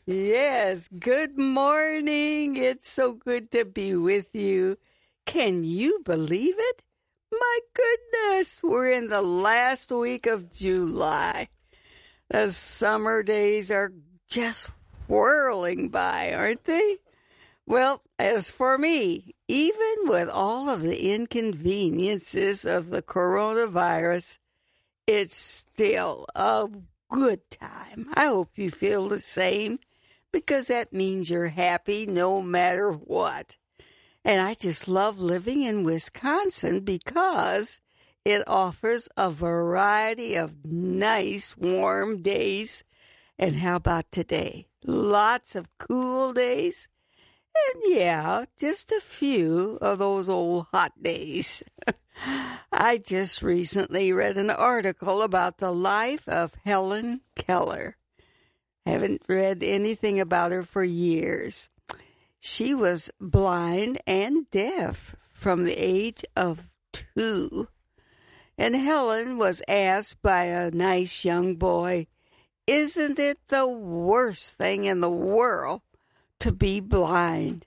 Yes, good morning. It's so good to be with you. Can you believe it? My goodness, we're in the last week of July. The summer days are just whirling by, aren't they? Well, as for me, even with all of the inconveniences of the coronavirus, it's still a good time. I hope you feel the same, because that means you're happy no matter what. And I just love living in Wisconsin because it offers a variety of nice warm days. And how about today? Lots of cool days. And yeah, just a few of those old hot days. I just recently read an article about the life of Helen Keller. Haven't read anything about her for years. She was blind and deaf from the age of 2. And Helen was asked by a nice young boy, "Isn't it the worst thing in the world to be blind?"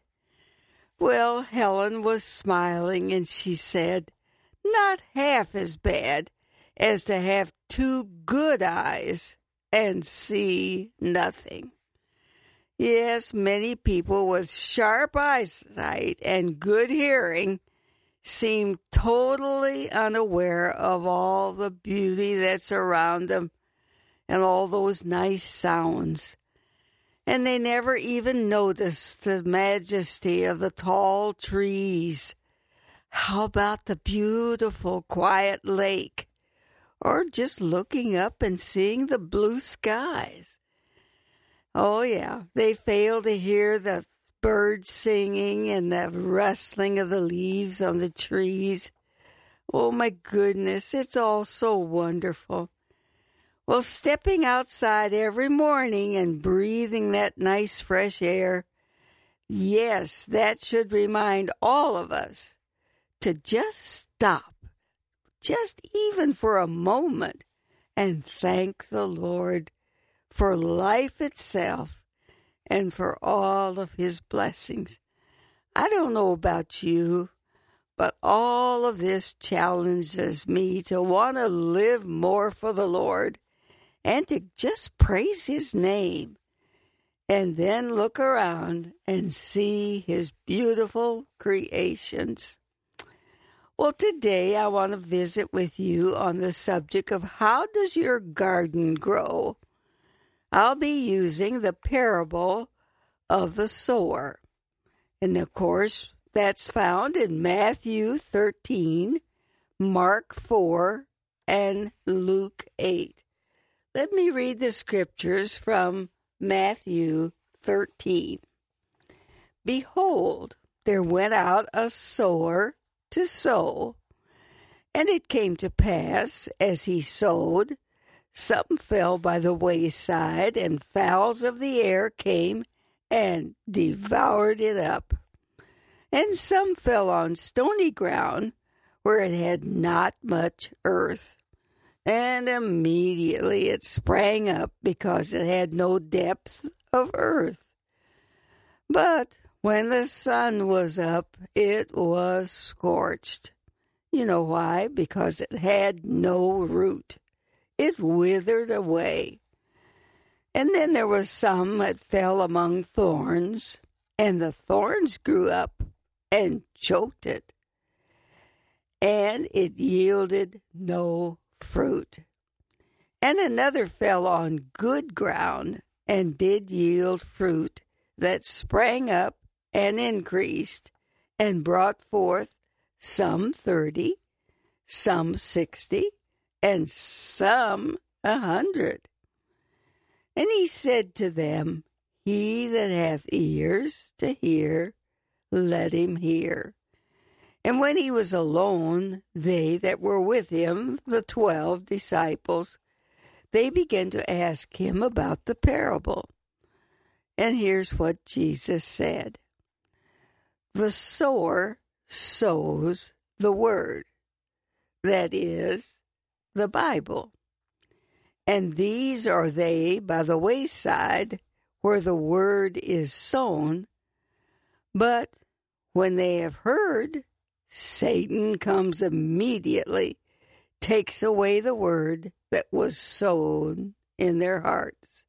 Well, Helen was smiling and she said, "Not half as bad as to have 2 good eyes and see nothing." Yes, many people with sharp eyesight and good hearing seem totally unaware of all the beauty that's around them and all those nice sounds. And they never even notice the majesty of the tall trees. How about the beautiful, quiet lake? Or just looking up and seeing the blue skies? Oh, yeah, they fail to hear the birds singing and the rustling of the leaves on the trees. Oh, my goodness, it's all so wonderful. Well, stepping outside every morning and breathing that nice fresh air, yes, that should remind all of us to just stop, just even for a moment, and thank the Lord for life itself and for all of His blessings. I don't know about you, but all of this challenges me to want to live more for the Lord and to just praise His name, and then look around and see His beautiful creations. Well, today I want to visit with you on the subject of how does your garden grow? I'll be using the parable of the sower. And of course, that's found in Matthew 13, Mark 4, and Luke 8. Let me read the scriptures from Matthew 13. "Behold, there went out a sower to sow. And it came to pass, as he sowed, some fell by the wayside, and fowls of the air came and devoured it up. And some fell on stony ground, where it had not much earth. And immediately it sprang up, because it had no depth of earth. But when the sun was up, it was scorched." You know why? Because it had no root. It withered away. And then there was some that fell among thorns, and the thorns grew up and choked it. And it yielded no fruit. And another fell on good ground, and did yield fruit, that sprang up and increased, and brought forth some 30, some 60, and some 100. And he said to them, He that hath ears to hear, let him hear. And when he was alone, they that were with him, the 12 disciples, they began to ask him about the parable. And here's what Jesus said. The sower sows the word, that is, the Bible. And these are they by the wayside, where the word is sown, but when they have heard, Satan comes immediately, takes away the word that was sown in their hearts.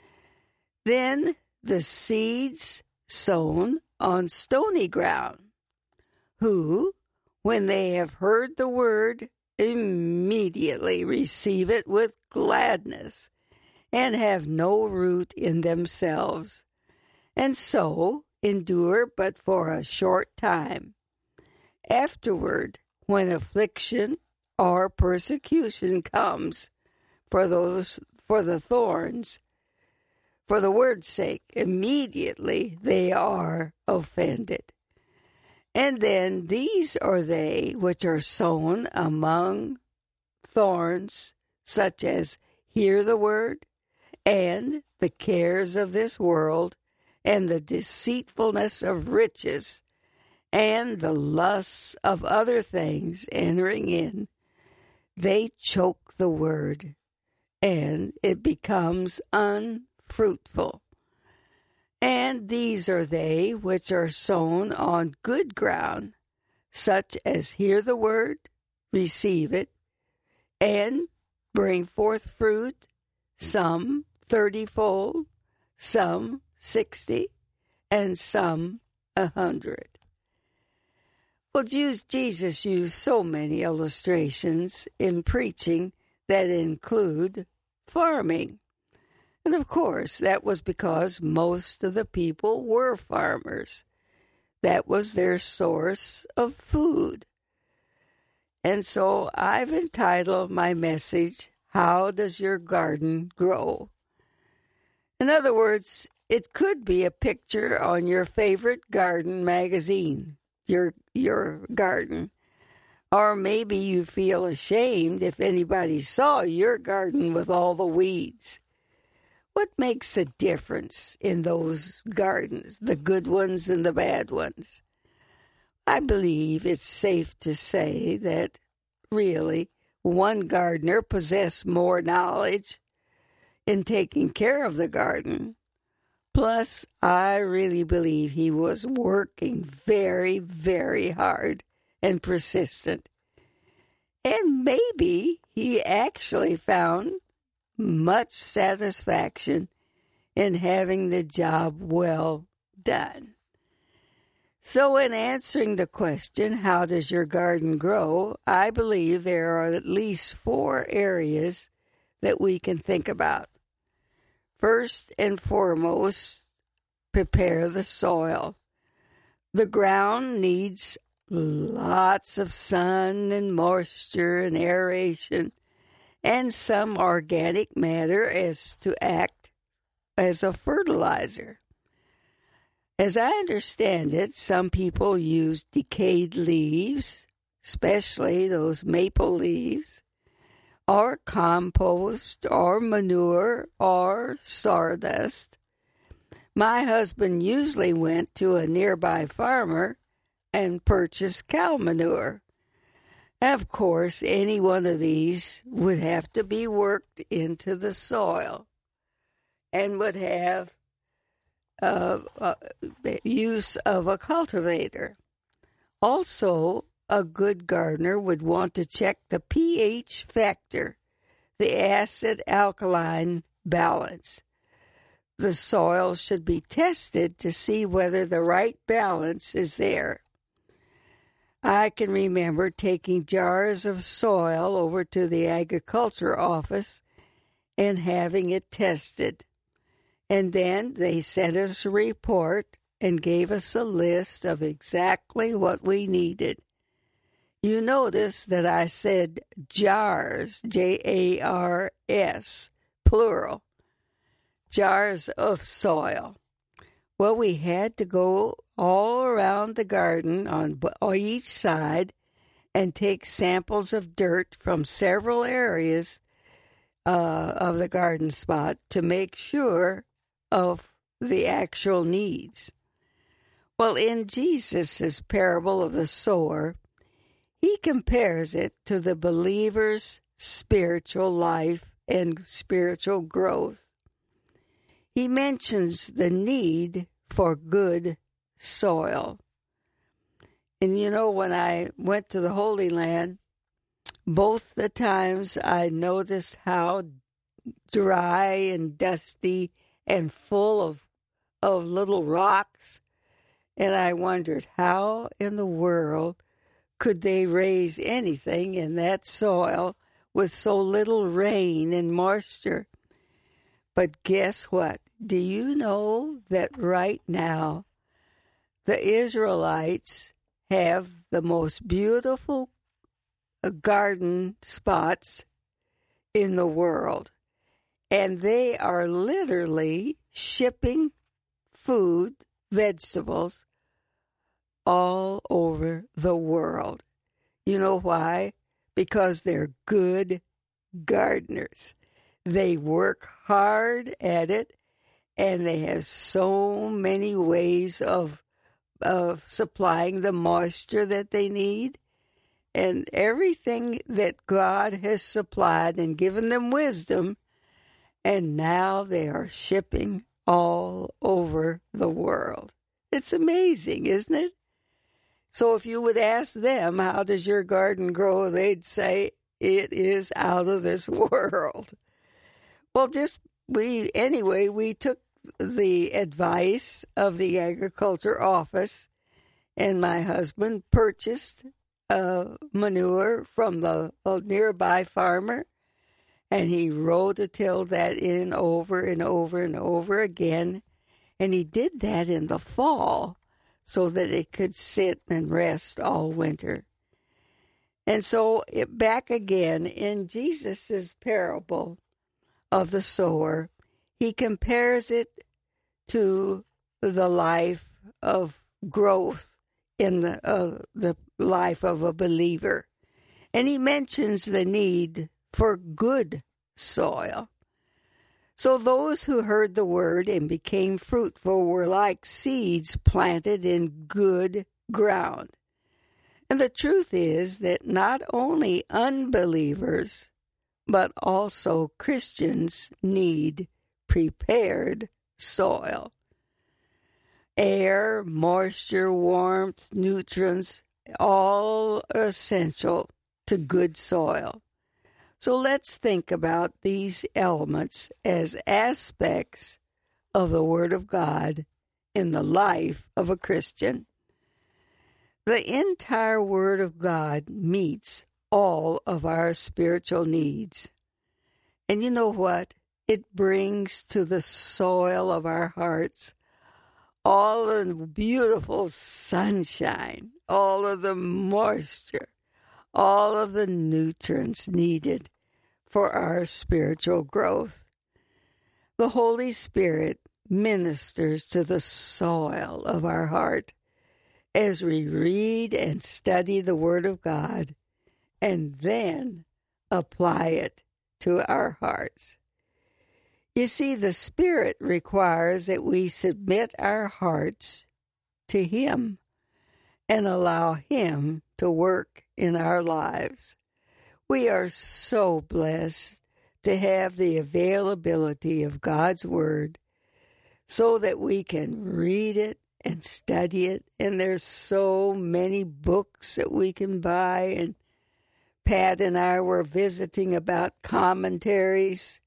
Then the seeds sown on stony ground, who, when they have heard the word, immediately receive it with gladness, and have no root in themselves, and so endure but for a short time. Afterward, when affliction or persecution comes for the thorns, for the word's sake, immediately they are offended. And then these are they which are sown among thorns, such as hear the word, and the cares of this world, and the deceitfulness of riches, and the lusts of other things entering in, they choke the word, and it becomes unfruitful. And these are they which are sown on good ground, such as hear the word, receive it, and bring forth fruit, some 30-fold, some 60, and some 100. Well, Jesus used so many illustrations in preaching that include farming. And of course, that was because most of the people were farmers. That was their source of food. And so I've entitled my message, How Does Your Garden Grow? In other words, it could be a picture on your favorite garden magazine, your garden. Or maybe you feel ashamed if anybody saw your garden with all the weeds. What makes a difference in those gardens, the good ones and the bad ones? I believe it's safe to say that, really, one gardener possessed more knowledge in taking care of the garden. Plus, I really believe he was working very, very hard and persistent. And maybe he actually found much satisfaction in having the job well done. So in answering the question, how does your garden grow, I believe there are at least 4 areas that we can think about. First and foremost, prepare the soil. The ground needs lots of sun and moisture and aeration, and some organic matter as to act as a fertilizer. As I understand it, some people use decayed leaves, especially those maple leaves, or compost, or manure, or sawdust. My husband usually went to a nearby farmer and purchased cow manure. Of course, any one of these would have to be worked into the soil and would have use of a cultivator. Also, a good gardener would want to check the pH factor, the acid-alkaline balance. The soil should be tested to see whether the right balance is there. I can remember taking jars of soil over to the agriculture office and having it tested. And then they sent us a report and gave us a list of exactly what we needed. You notice that I said jars, Jars, plural, jars of soil. Well, we had to go all around the garden on each side and take samples of dirt from several areas of the garden spot to make sure of the actual needs. Well, in Jesus' parable of the sower, he compares it to the believer's spiritual life and spiritual growth. he mentions the need for good soil. And you know, when I went to the Holy Land, both the times I noticed how dry and dusty and full of little rocks. And I wondered, how in the world could they raise anything in that soil with so little rain and moisture? But guess what? Do you know that right now the Israelites have the most beautiful garden spots in the world? And they are literally shipping food, vegetables, all over the world. You know why? Because they're good gardeners. They work hard at it, and they have so many ways of supplying the moisture that they need. And everything that God has supplied and given them wisdom, and now they are shipping all over the world. It's amazing, isn't it? So if you would ask them, how does your garden grow? They'd say, it is out of this world. Well, we took the advice of the agriculture office, and my husband purchased manure from the nearby farmer, and he rototilled that in over and over and over again. And he did that in the fall so that it could sit and rest all winter. And so back again in Jesus' parable of the sower, he compares it to the life of growth in the life of a believer. And he mentions the need for good soil. So those who heard the word and became fruitful were like seeds planted in good ground. And the truth is that not only unbelievers, but also Christians need prepared soil. Air, moisture, warmth, nutrients, all are essential to good soil. So let's think about these elements as aspects of the Word of God in the life of a Christian. The entire Word of God meets all of our spiritual needs. And you know what? It brings to the soil of our hearts all of the beautiful sunshine, all of the moisture, all of the nutrients needed for our spiritual growth. The Holy Spirit ministers to the soil of our heart as we read and study the Word of God and then apply it to our hearts. You see, the Spirit requires that we submit our hearts to Him and allow Him to work in our lives. We are so blessed to have the availability of God's Word so that we can read it and study it. And there's so many books that we can buy. And Pat and I were visiting about commentaries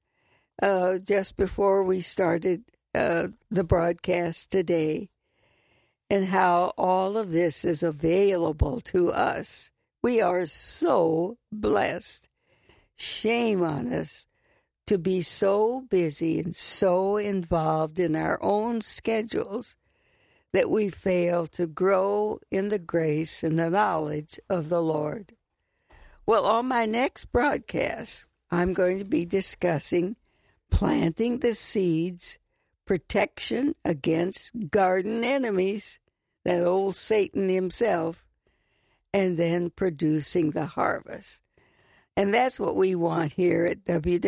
just before we started the broadcast today, and how all of this is available to us. We are so blessed. Shame on us to be so busy and so involved in our own schedules that we fail to grow in the grace and the knowledge of the Lord. Well, on my next broadcast, I'm going to be discussing planting the seeds, protection against garden enemies, that old Satan himself, and then producing the harvest. And that's what we want here at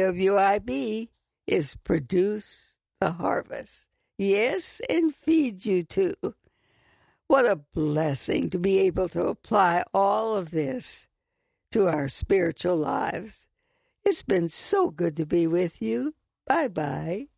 WWIB, is produce the harvest. Yes, and feed you too. What a blessing to be able to apply all of this to our spiritual lives. It's been so good to be with you. Bye-bye.